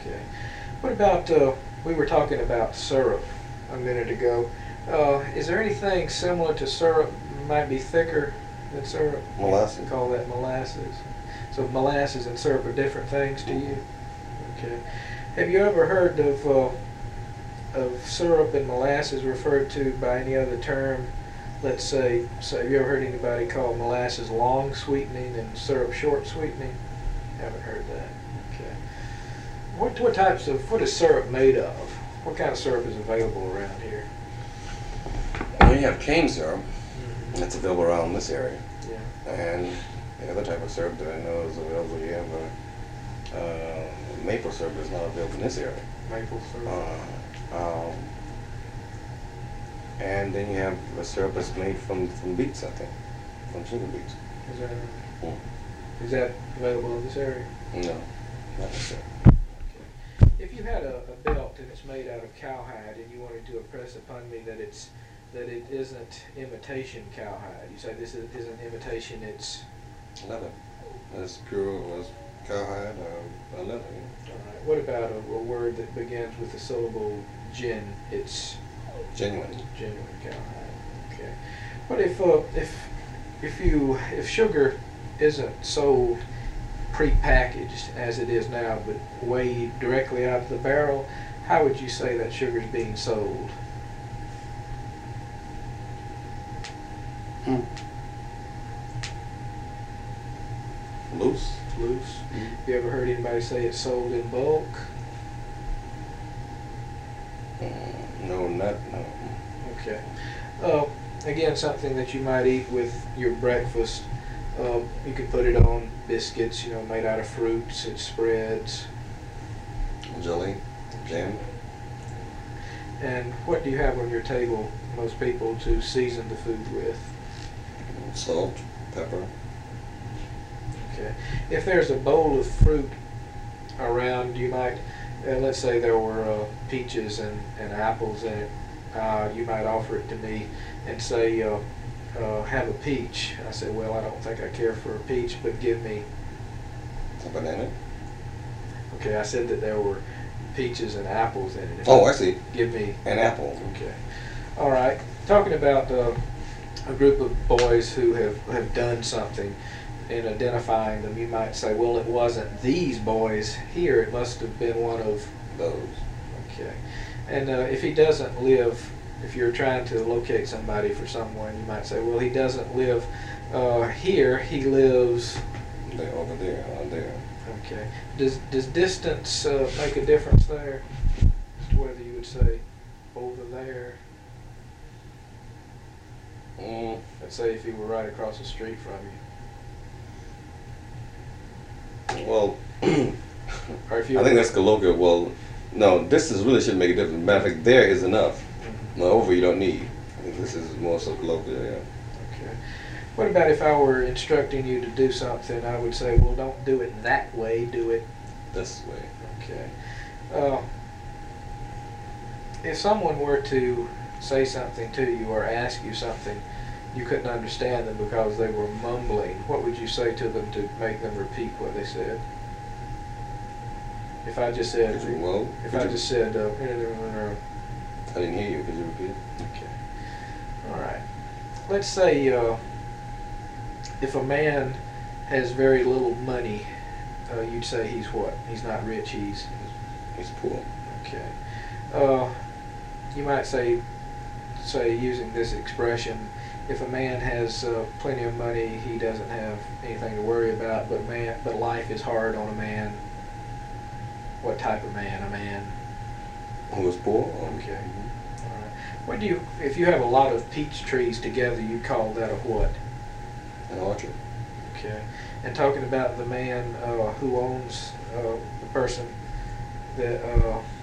Okay. What about, we were talking about syrup a minute ago. Is there anything similar to syrup, might be thicker than syrup? Molasses. We call that molasses. So molasses and syrup are different things to you? Okay. Have you ever heard of syrup and molasses referred to by any other term? Let's say, so have you ever heard anybody call molasses long sweetening and syrup short sweetening? Haven't heard that. Okay. What is syrup made of? What kind of syrup is available around here? Well, you have cane syrup. Mm-hmm. That's available around this area. Yeah. And the other type of syrup that I know is available, you have maple syrup that's not available in this area. Maple syrup. And then you have a syrup that's made from beets, I think, from sugar beets. Is that Mm. is that available in this area? No, not necessarily. Okay. If you had a belt and it's made out of cowhide and you wanted to impress upon me that it isn't imitation cowhide, you say this isn't imitation, it's Leather. That's pure as cowhide or leather. all right. What about a word that begins with the syllable gin? It's Genuine. genuine cowhide. Okay. What if sugar isn't sold pre-packaged as it is now, but weighed directly out of the barrel, how would you say that sugar's being sold? Loose. Loose. You ever heard anybody say it's sold in bulk? No, no. Okay. Again, something that you might eat with your breakfast. You could put it on biscuits, made out of fruits. It spreads. Jelly, jam. And what do you have on your table, most people, to season the food with? Salt, pepper. Okay. If there's a bowl of fruit around, you might, let's say there were peaches and apples in it, you might offer it to me and say, have a peach. I say, well, I don't think I care for a peach, but give me. A banana. Okay, I said that there were peaches and apples in it. Oh, I see. Give me An apple. Okay. All right. Talking about a group of boys who have done something, and identifying them, you might say, well, it wasn't these boys here. It must have been one of Those. Okay. And if he doesn't live, if you're trying to locate somebody for someone, you might say, well, he doesn't live here. He lives. They're over there, on there. Okay. Does distance make a difference there? As to whether you would say over there? Let's say if he were right across the street from you. Well, Or if you I think that's colloquial. Well, no, distance really shouldn't make a difference. Matter of fact, there is enough. Mhm. No, over you don't need. I think this is more so colloquial, yeah. Okay. What about if I were instructing you to do something, I would say, well, don't do it that way, do it. This way. Okay. If someone were to say something to you or ask you something, you couldn't understand them because they were mumbling, what would you say to them to make them repeat what they said? If I just said, Well, if I just said, I didn't hear you. Could you repeat it? okay. All right. Let's say if a man has very little money, you'd say he's what? He's not rich. He's poor. okay. You might say using this expression, if a man has plenty of money, he doesn't have anything to worry about. But life is hard on a man. What type of man? A man. Who was poor? Okay. All right. What do you? If you have a lot of peach trees together, you call that a what? An orchard. Okay. And talking about the man who owns the person that